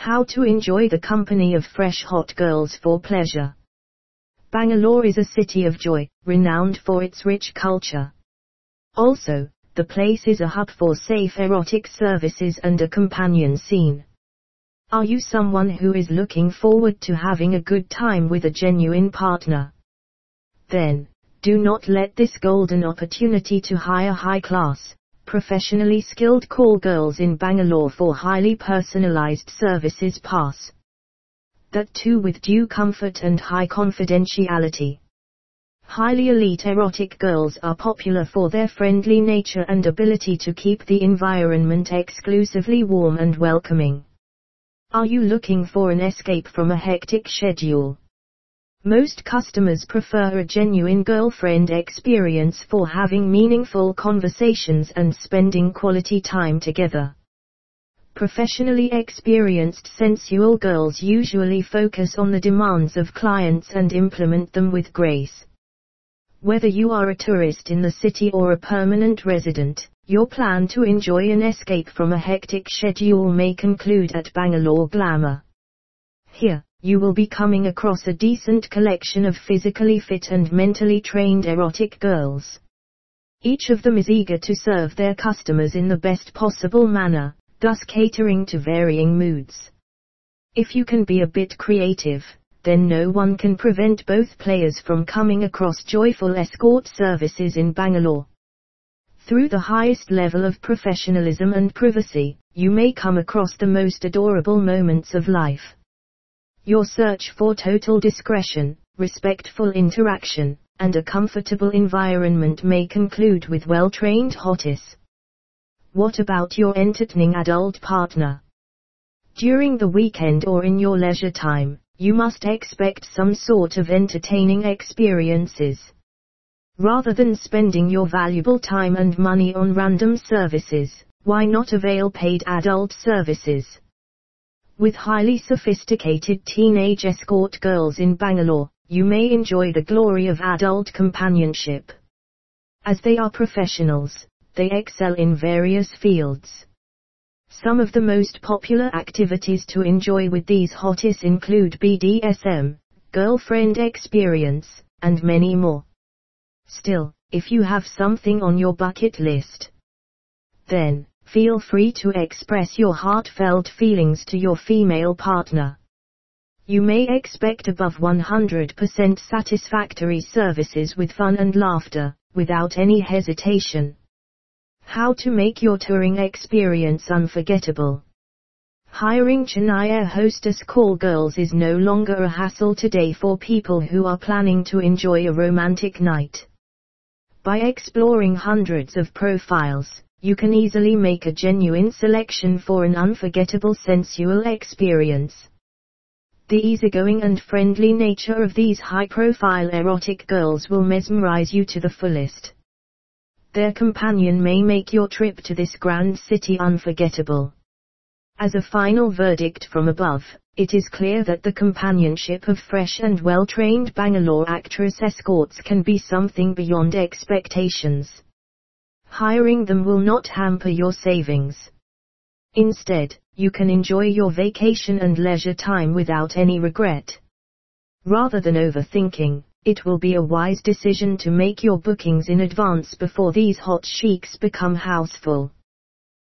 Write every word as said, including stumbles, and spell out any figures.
How to enjoy the company of fresh hot girls for pleasure. Bangalore is a city of joy, renowned for its rich culture. Also, the place is a hub for safe erotic services and a companion scene. Are you someone who is looking forward to having a good time with a genuine partner? Then, do not let this golden opportunity to hire high-class, professionally skilled call girls in Bangalore for highly personalized services pass. That too with due comfort and high confidentiality. Highly elite erotic girls are popular for their friendly nature and ability to keep the environment exclusively warm and welcoming. Are you looking for an escape from a hectic schedule? Most customers prefer a genuine girlfriend experience for having meaningful conversations and spending quality time together. Professionally experienced sensual girls usually focus on the demands of clients and implement them with grace. Whether you are a tourist in the city or a permanent resident, your plan to enjoy an escape from a hectic schedule may conclude at Bangalore Glamour. Here, you will be coming across a decent collection of physically fit and mentally trained erotic girls. Each of them is eager to serve their customers in the best possible manner, thus catering to varying moods. If you can be a bit creative, then no one can prevent both players from coming across joyful escort services in Bangalore. Through the highest level of professionalism and privacy, you may come across the most adorable moments of life. Your search for total discretion, respectful interaction, and a comfortable environment may conclude with well-trained hotties. What about your entertaining adult partner? During the weekend or in your leisure time, you must expect some sort of entertaining experiences. Rather than spending your valuable time and money on random services, why not avail paid adult services? With highly sophisticated teenage escort girls in Bangalore, you may enjoy the glory of adult companionship. As they are professionals, they excel in various fields. Some of the most popular activities to enjoy with these hotties include B D S M, girlfriend experience, and many more. Still, if you have something on your bucket list, then feel free to express your heartfelt feelings to your female partner. You may expect above one hundred percent satisfactory services with fun and laughter, without any hesitation. How to make your touring experience unforgettable. Hiring Chennai air hostess call girls is no longer a hassle today for people who are planning to enjoy a romantic night. By exploring hundreds of profiles, you can easily make a genuine selection for an unforgettable sensual experience. The easygoing and friendly nature of these high-profile erotic girls will mesmerize you to the fullest. Their companion may make your trip to this grand city unforgettable. As a final verdict from above, it is clear that the companionship of fresh and well-trained Bangalore actress escorts can be something beyond expectations. Hiring them will not hamper your savings. Instead, you can enjoy your vacation and leisure time without any regret. Rather than overthinking, it will be a wise decision to make your bookings in advance before these hot sheiks become houseful.